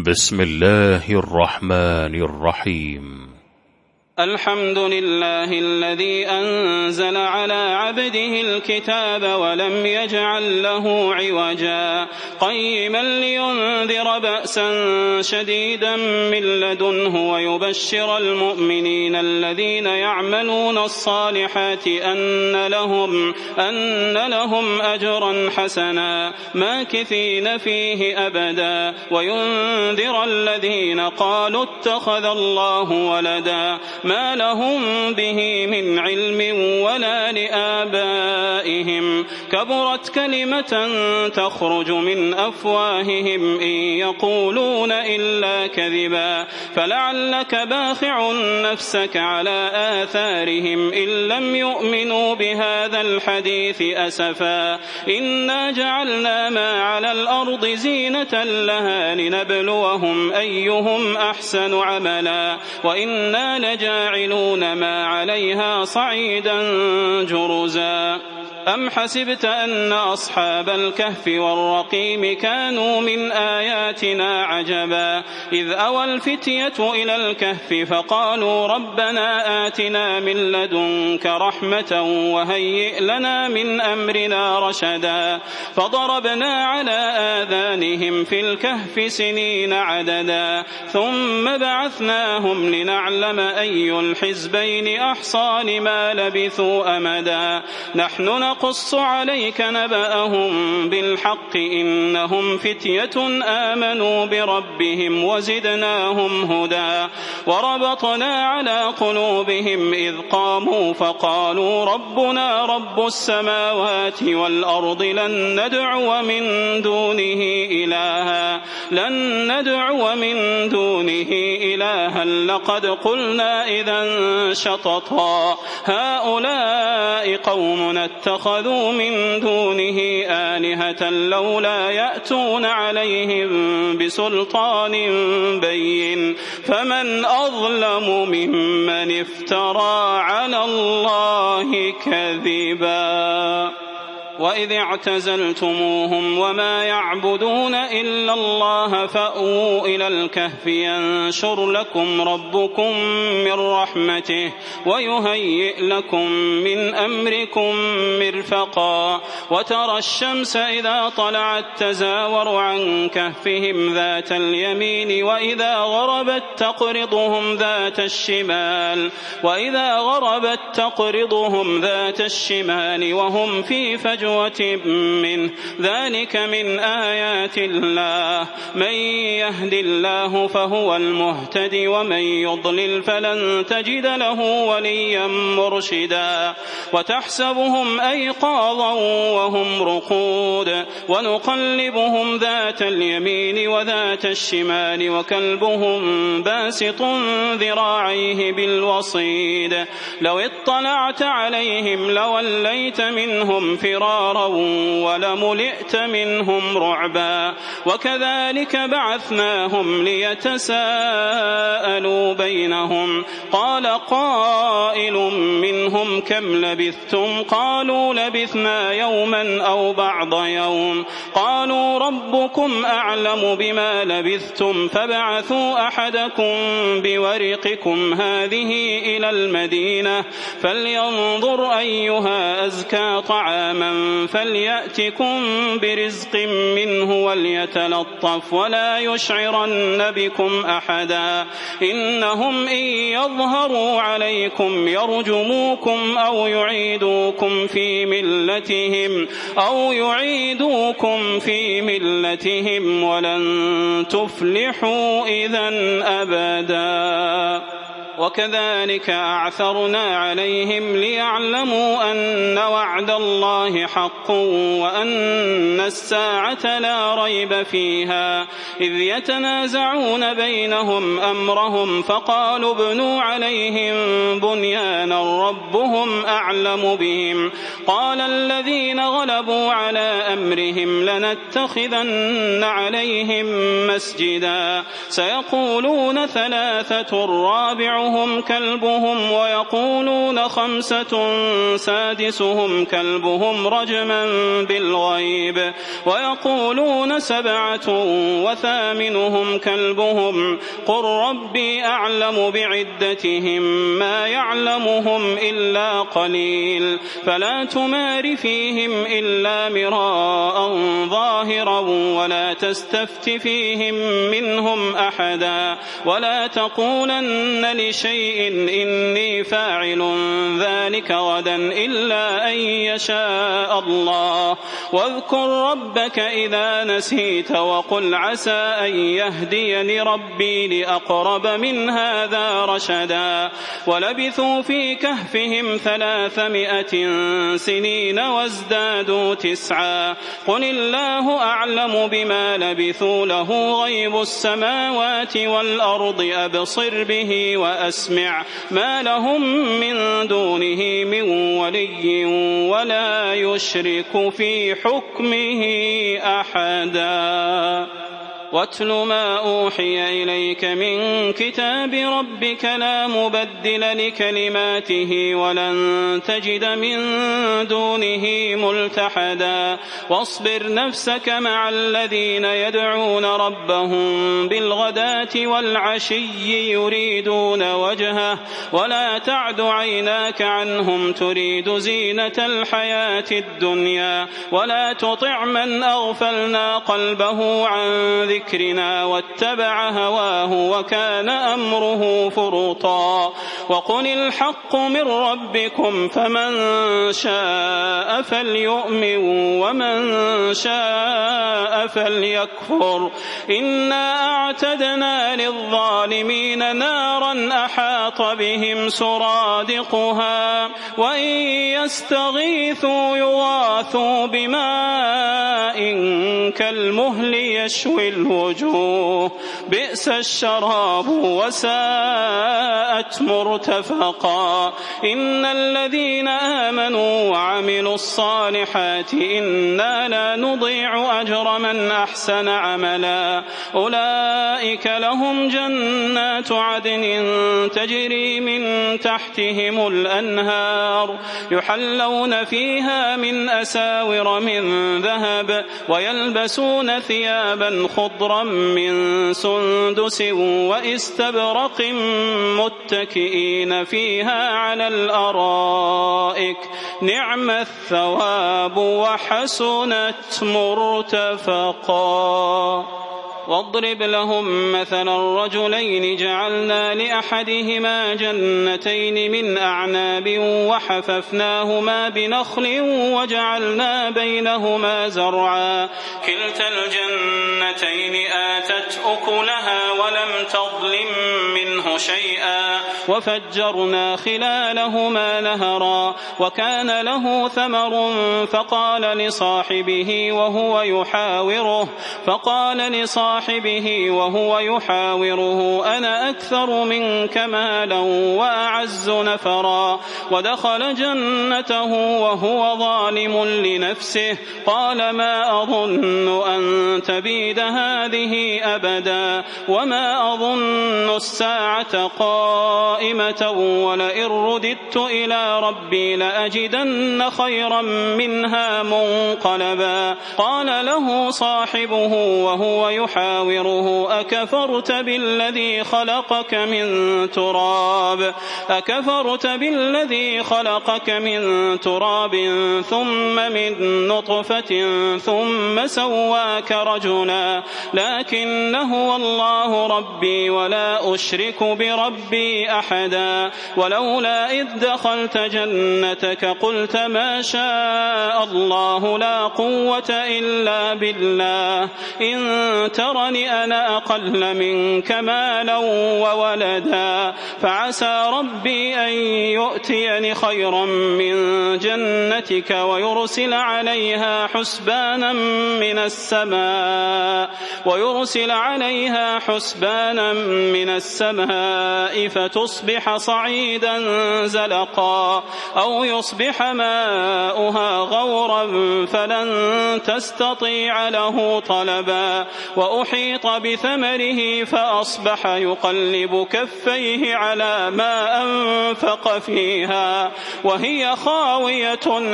بسم الله الرحمن الرحيم. الحمد لله الذي أنزل على عبده الكتاب ولم يجعل له عوجا قيما لينذر بأسا شديدا من لدنه ويبشر المؤمنين الذين يعملون الصالحات أن لهم أجرا حسنا ماكثين فيه أبدا وينذر الذين قالوا اتخذ الله ولدا ما لهم به من علم ولا لآبائهم كبرت كلمة تخرج من أفواههم إن يقولون إلا كذبا فلعلك باخع نفسك على آثارهم إن لم يؤمنوا بهذا الحديث أسفا إنا جعلنا ما على الأرض زينة لها لنبلوهم أيهم أحسن عملا وإنا لجاعلون ما عليها صعيدا جرزا أم حسبت أن أصحاب الكهف والرقيم كانوا من آياتنا عجبا إذ أوى الفتية إلى الكهف فقالوا ربنا آتنا من لدنك رحمة وهيئ لنا من أمرنا رشدا فضربنا على آذانهم في الكهف سنين عددا ثم بعثناهم لنعلم أي الحزبين أحصى لما لبثوا أمدا نحن نقص عليك نبأهم بالحق إنهم فتية آمنوا بربهم وزدناهم هدى وربطنا على قلوبهم إذ قاموا فقالوا ربنا رب السماوات والأرض لن ندعو من دونه إلها لقد قلنا إذا شططا هؤلاء قومنا اتخذوا من دونه آلهة لولا يأتون عليهم بسلطان بين فمن أظلم ممن افترى على الله كذبا وإذ اعتزلتموهم وما يعبدون إلا الله فأووا إلى الكهف ينشر لكم ربكم من رحمته ويهيئ لكم من أمركم مرفقا وترى الشمس إذا طلعت تزاور عن كهفهم ذات اليمين وإذا غربت تقرضهم ذات الشمال وهم في فجوة منه ذلك من آيات الله من يهد الله فهو المهتد ومن يضلل فلن تجد له وليا مرشدا وتحسبهم أيقاظا وهم رقود ونقلبهم ذات اليمين وذات الشمال وكلبهم باسط ذراعيه بالوصيد لو اطلعت عليهم لوليت منهم فرارا ولملئت منهم رعبا وكذلك بعثناهم ليتساءلوا بينهم قال قائل منهم كم لبثتم قالوا لبثنا يوما أو بعض يوم قالوا ربكم أعلم بما لبثتم فابعثوا أحدكم بورقكم هذه إلى المدينة فلينظر أيها أزكى طعاما فليأتكم برزق منه وليتلطف ولا يشعرن بكم أحدا إنهم إن يظهروا عليكم يرجموكم أو يعيدوكم في ملتهم ولن تفلحوا إذن أبدا وكذلك أعثرنا عليهم ليعلموا أن وعد الله حق وأن الساعة لا ريب فيها إذ يتنازعون بينهم أمرهم فقالوا ابنوا عليهم بنيانا ربهم أعلم بهم قال الذين غلبوا على أمرهم لنتخذن عليهم مسجدا سيقولون ثلاثة رابعهم رابعهم كلبهم ويقولون 5 سادسهم كلبهم رجما بالغيب ويقولون 7 وثامنهم كلبهم قل ربي أعلم بعدتهم ما يعلمهم إلا قليل فلا تمار فيهم إلا مراء ظاهرا ولا تستفت فيهم منهم أحدا ولا تقولن لشيء إني فاعل ذلك غدا إلا أن يشاء الله واذكر ربك إذا نسيت وقل عسى أن يهديني ربي لأقرب من هذا رشدا ولبثوا في كهفهم 300 سنين وازدادوا 9 قل الله أعلم بما لبثوا له غيب السماوات والأرض أبصر به وأسمع ما لهم من دونه من ولي ولا يشرك في حكمه أحدا واتل ما أوحي إليك من كتاب ربك لا مبدل لكلماته ولن تجد من دونه ملتحدا واصبر نفسك مع الذين يدعون ربهم بالغداة والعشي يريدون وجهه ولا تعد عيناك عنهم تريد زينة الحياة الدنيا ولا تطع من أغفلنا قلبه عن ذكرنا واتبع هواه وكان أمره فرطا وقل الحق من ربكم فمن شاء فليؤمن ومن شاء فليكفر إنا أعتدنا للظالمين نارا أحاط بهم سرادقها وإن يستغيثوا يغاثوا بماء كالمهل يشوي الوجوه بئس الشراب وساءت مرتفقا إن الذين آمنوا وعملوا الصالحات إنا لا نضيع أجر من أحسن عملا أولئك لهم جنات عدن تجري من تحتهم الأنهار يحلون فيها من أساور من ذهب ويلبسون ثيابا خضرا من سندس واستبرق متكئين فيها على الأرائك نعم الثواب وحسنت مرتفقا واضرب لهم مثلا رجلين جعلنا لأحدهما جنتين من أعناب وحففناهما بنخل وجعلنا بينهما زرعا كلتا الجنتين آتت أكلها ولم تظلم منه شيئا وفجرنا خلالهما نهرا وكان له ثمر فقال لصاحبه وهو يحاوره أنا أكثر منك مالا وأعز نفرا ودخل جنته وهو ظالم لنفسه قال ما أظن أن تبيد هذه أبدا وما أظن الساعة قائمة ولئن رددت إلى ربي لأجدن خيرا منها منقلبا قال له صاحبه وهو يحاوره أكفرت بالذي خلقك من تراب ثم من نطفة ثم سواك رجلا لكن هو الله ربي ولا أشرك بربي أحدا ولولا إذ دخلت جنتك قلت ما شاء الله لا قوة إلا بالله إن ترني أنا أقل منك مالا وولدا فعسى ربي أن يؤتيني خيرا من جنتك ويرسل عليها حسبانا من السماء فتصبح صعيدا زلقا أو يصبح ماؤها غورا فلن تستطيع له طلبا وأحيط بثمره فأصبح يقلب كفيه على ما أنفق فيها وهي خاوية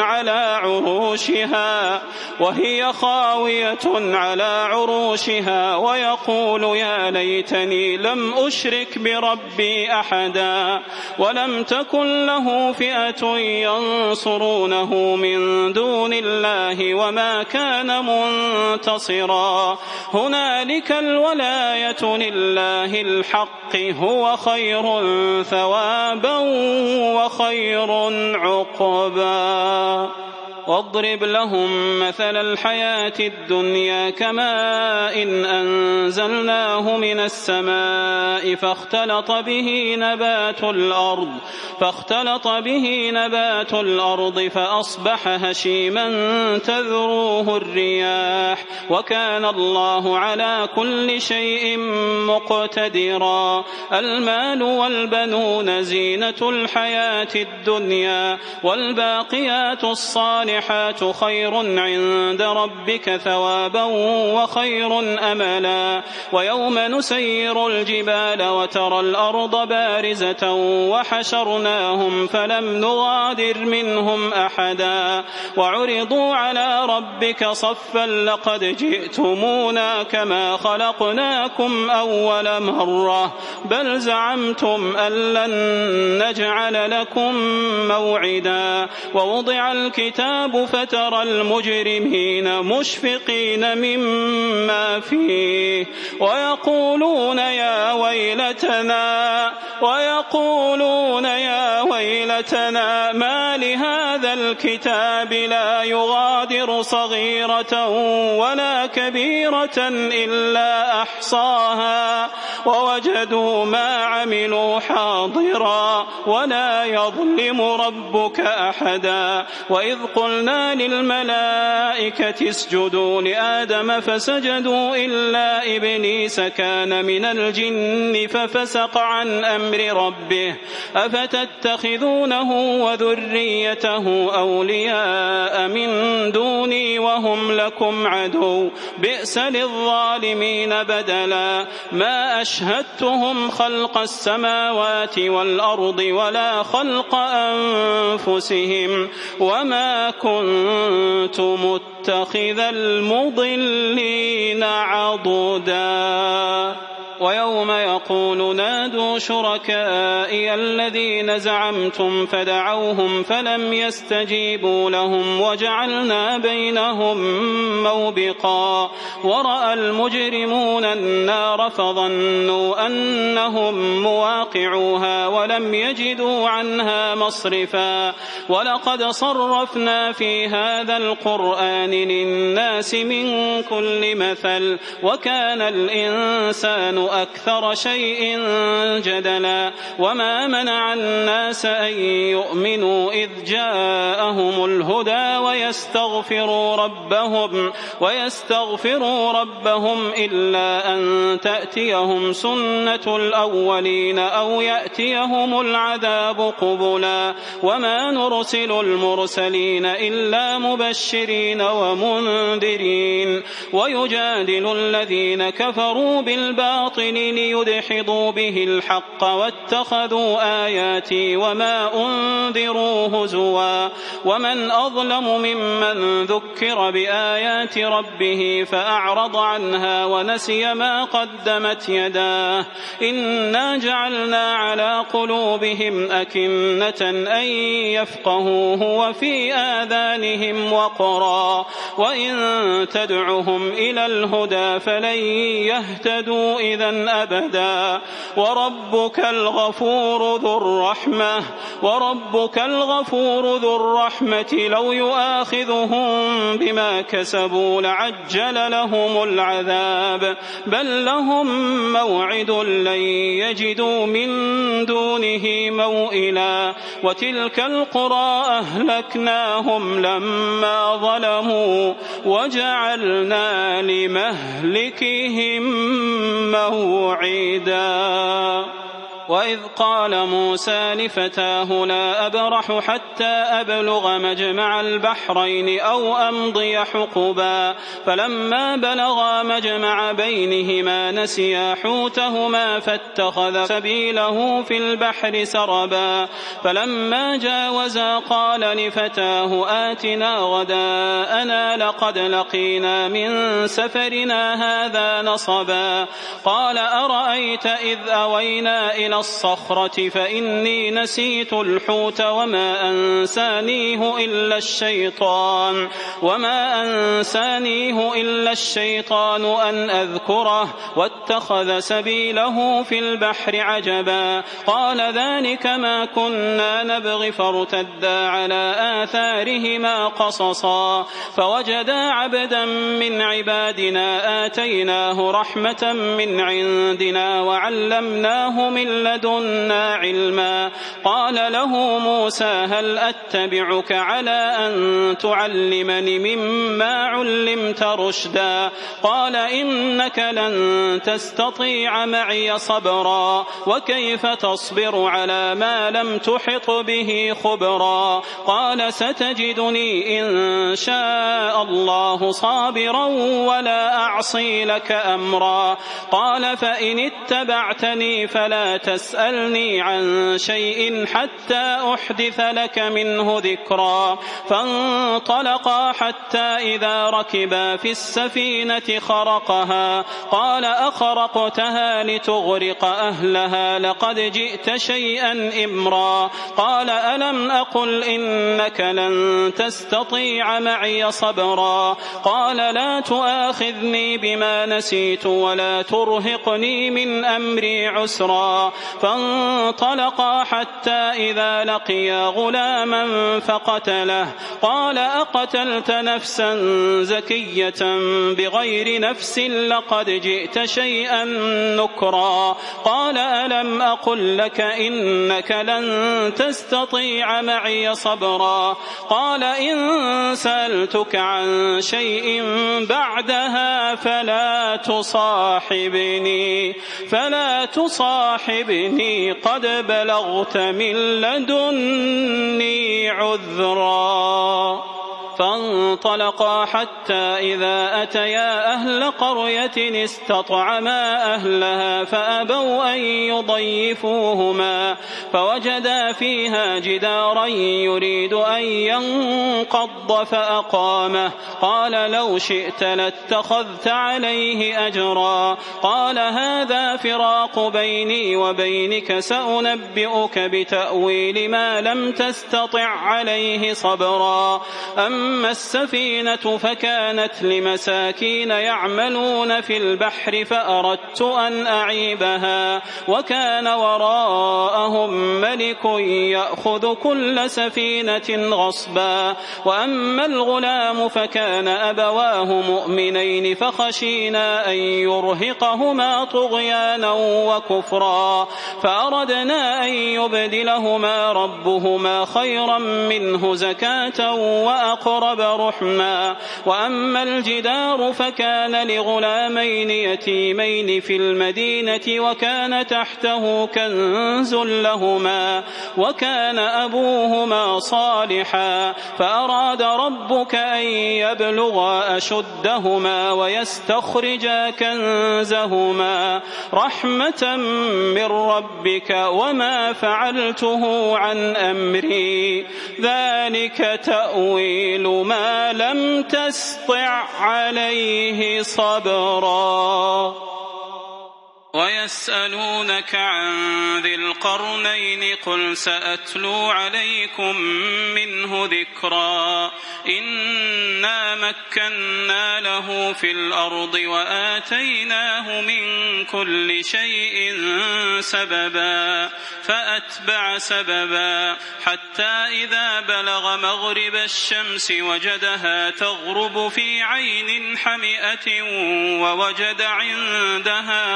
على عروشها ويقول يا ليتني لم أشرك بربي أحدا ولم تكن له فئة ينصرونه من دون الله وما كان منتصرا هنالك الولاية لله الحق هو خير ثوابا وخير عقبا واضرب لهم مثل الحياة الدنيا كماء إن أنزلناه من السماء فاختلط به نبات الأرض فأصبح هشيما تذروه الرياح وكان الله على كل شيء مقتدرا المال والبنون زينة الحياة الدنيا والباقيات الصالحات خير عند ربك ثوابا وخير أملا ويوم نسير الجبال وترى الأرض بارزة وحشرناهم فلم نغادر منهم أحدا وعرضوا على ربك صفا لقد جئتمونا كما خلقناكم أول مرة بل زعمتم أن لن نجعل لكم موعدا ووضع الكتاب فترى المجرمين مشفقين مما فيه ويقولون يا ويلتنا ما لهذا الكتاب لا يغادر صغيرة ولا كبيرة إلا أحصاها ووجدوا ما عملوا حاضرا ولا يظلم ربك أحدا وإذ قلنا للملائكة اسجدوا لآدم فسجدوا إلا إبليس كان من الجن ففسق عن أمر ربه أفتتخذونه وذريته أولياء من دوني وهم لكم عدو بئس للظالمين بدلا ما أشهدتهم خلق السماوات والأرض ولا خلق أنفسهم وما كنت متخذ المضلين عضدا ويوم يقول نادوا شركائي الذين زعمتم فدعوهم فلم يستجيبوا لهم وجعلنا بينهم موبقا ورأى المجرمون النار فظنوا أنهم مواقعوها ولم يجدوا عنها مصرفا ولقد صرفنا في هذا القرآن للناس من كل مثل وكان الإنسان أكثر شيء جدلا وما منع الناس أن يؤمنوا إذ جاءهم الهدى ويستغفروا ربهم إلا أن تأتيهم سنة الأولين أو يأتيهم العذاب قبلا وما نرسل المرسلين إلا مبشرين ومنذرين ويجادل الذين كفروا بالباطل ليدحضوا به الحق واتخذوا آياتي وما أنذروا هزوا ومن أظلم ممن ذكر بآيات ربه فأعرض عنها ونسي ما قدمت يداه إنا جعلنا على قلوبهم أكنة أن يفقهوه وفي آذانهم وقرا وإن تدعهم إلى الهدى فلن يهتدوا إذا أبدا وربك الغفور ذو الرحمة لو يؤاخذهم بما كسبوا لعجل لهم العذاب بل لهم موعد لن يجدوا من دونه موئلا وتلك القرى أهلكناهم لما ظلموا وجعلنا لمهلكهم موعدا وإذ قال موسى لفتاه لا أبرح حتى أبلغ مجمع البحرين أو أمضي حقبا فلما بلغا مجمع بينهما نسيا حوتهما فاتخذ سبيله في البحر سربا فلما جاوزا قال لفتاه آتنا غداءنا لقد لقينا من سفرنا هذا نصبا قال أرأيت إذ أوينا إلى الصخرة فإني نسيت الحوت وما أنسانيه إلا الشيطان أن أذكره واتخذ سبيله في البحر عجبا قال ذلك ما كنا نبغي فارتدا على آثارهما قصصا فوجدا عبدا من عبادنا آتيناه رحمة من عندنا وعلمناه من لدنا علما قال له موسى هل أتبعك على أن تعلمني مما علمت رشدا قال إنك لن تستطيع معي صبرا وكيف تصبر على ما لم تحط به خبرا قال ستجدني إن شاء الله صابرا ولا أعصي لك أمرا قال فإن اتبعتني فلا تسألني عن شيء حتى أحدث لك منه ذكرا فانطلقا حتى إذا ركبا في السفينة خرقها قال أخرقتها لتغرق أهلها لقد جئت شيئا إمرا قال ألم أقل إنك لن تستطيع معي صبرا قال لا تؤاخذني بما نسيت ولا ترهقني من أمري عسرا فانطلقا حتى إذا لقيا غلاما فقتله قال أقتلت نفسا زكية بغير نفس لقد جئت شيئا نكرا قال ألم أقل لك إنك لن تستطيع معي صبرا قال إن سألتك عن شيء بعدها فلا تصاحبني قد بلغت من لدني عذرا فانطلقا حتى إذا أتيا أهل قرية استطعما أهلها فأبوا أن يضيفوهما فوجدا فيها جدارا يريد أن ينقض فأقامه قال لو شئت لاتخذت عليه أجرا قال هذا فراق بيني وبينك سأنبئك بتأويل ما لم تستطع عليه صبرا أما السفينة فكانت لمساكين يعملون في البحر فأردت أن أعيبها وكان وراءهم ملك يأخذ كل سفينة غصبا وأما الغلام فكان أبواه مؤمنين فخشينا أن يرهقهما طغيانا وكفرا فأردنا أن يبدلهما ربهما خيرا منه زكاة وأقرب رحما وأما الجدار فكان لغلامين يتيمين في المدينة وكان تحته كنز لهما وكان أبوهما صالحا فأراد ربك أن يبلغا أشدهما ويستخرجا كنزهما رحمة من ربك وما فعلته عن أمري ذلك تأويل ما لم تستطع عليه صبرا ويسألونك عن ذي القرنين قل سأتلو عليكم منه ذكرا إنا مكنا له في الأرض وآتيناه من كل شيء سببا فأتبع سببا حتى إذا بلغ مغرب الشمس وجدها تغرب في عين حمئة ووجد عندها قوما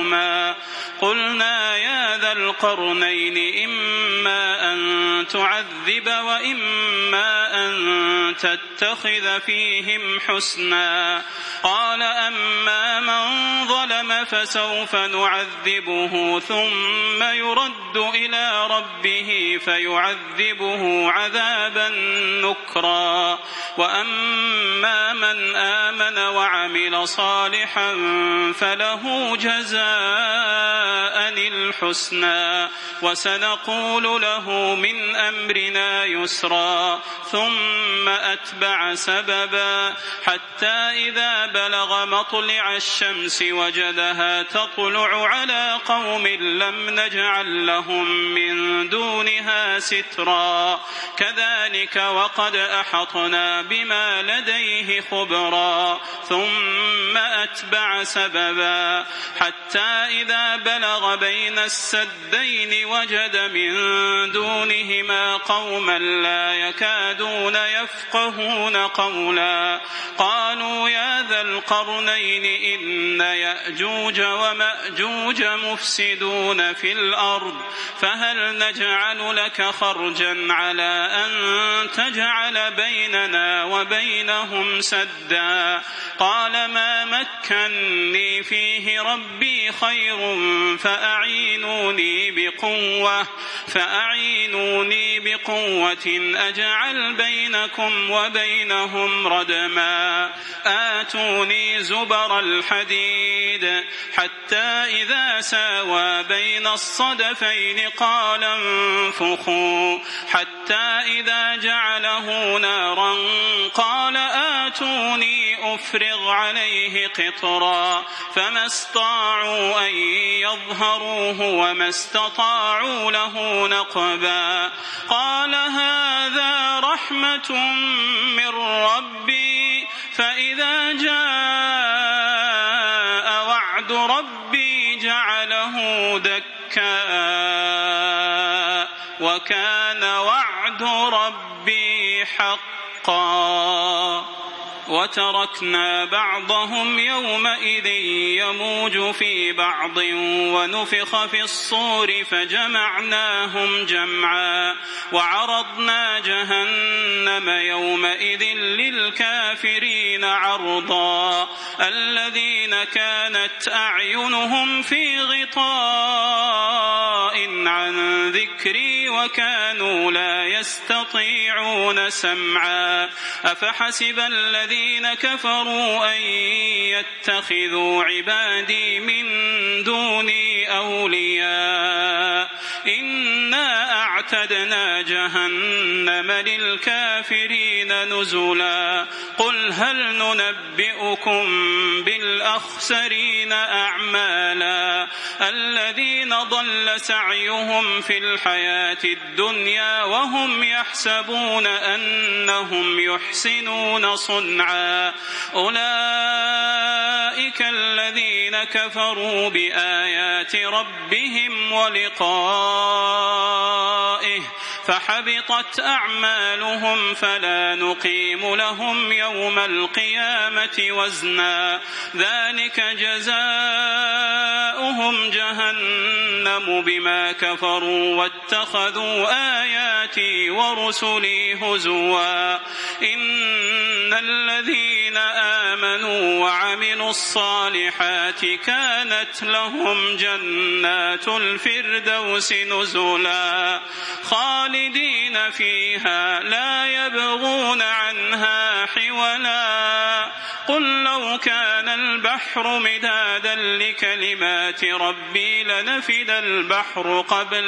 قوما قلنا يا ذا القرنين إما أن تعذب وإما أن تتخذ فيهم حسنا قال أما من ظلم فسوف نعذبه ثم يرد إلى ربه فيعذبه عذابا نكرا وأما من آمن وعمل صالحا فله جزاء الحسنى وسنقول له من أمرنا يسرا ثم أتبع سببا حتى إذا بلغ مطلع الشمس وجدها تطلع على قوم لم نجعل لهم من دونها سترا كذلك وقد أحطنا بما لديه خبرا ثم أتبع سببا حتى إذا بلغ بين السدين وجد من دونهما قوما لا يكادون يفقهون قولا قالوا يا ذا القرنين إن يأجوج ومأجوج مفسدون في الأرض فهل نجعل لك خرجا على أن تجعل بيننا وبينهم سدا قال ما مكني فيه ربي خير فأعينوني بقوة أجعل بينكم وبينهم ردما آتوني زبر الحديد حتى إذا ساوى بين الصدفين قال انفخوا حتى إذا جعله نارا قال آتوني أفرغ عليه قطرا فما استطاعوا أن يظهروه وما استطاعوا له نقبا قال هذا رحمة من ربي فإذا جاء وعد ربي جعله دكا وكان وعد ربي حقا وتركنا بعضهم يومئذ يموج في بعض ونفخ في الصور فجمعناهم جمعا وعرضنا جهنم يومئذ للكافرين عرضا الذين كانت أعينهم في غطاء عن ذكري وكانوا لا يستطيعون سمعا أفحسب الذين كفروا أن يتخذوا عبادي من دوني أولياء إنا أعتدنا جهنم للكافرين نزلا قل هل ننبئكم بالأخسرين أعمالا الذين ضل سعيهم في الحياة الدنيا وهم يحسبون أنهم يحسنون صنعا أولئك الذين كفروا بآيات ربهم ولقائه فحبطت أعمالهم فلا نقيم لهم يوم القيامة وزنا ذلك جزاؤهم جهنم بما كفروا واتخذوا آياتي ورسلي هزوا إن الذين آمنوا وعملوا الصالحات كانت لهم جنات الفردوس نزلا خالدين فيها لا يبغون عنها حولا قل لو كان البحر مدادا لكلمات ربي لنفد البحر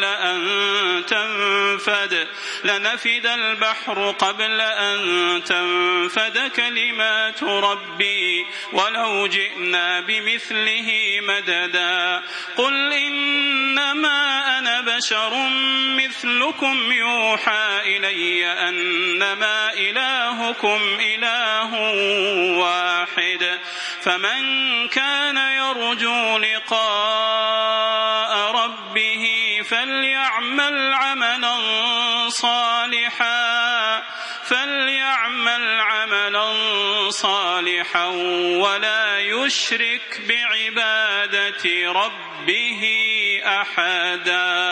قبل أن تنفد كلمات ربي ولو جئنا بمثله مددا قل إنما أنا بشر مثلكم يوحى إلي أنما إلهكم إله واحد فمن كان يرجو لقاء ربه فليعمل عملا صالحا ولا يشرك بعبادة ربه أحدا.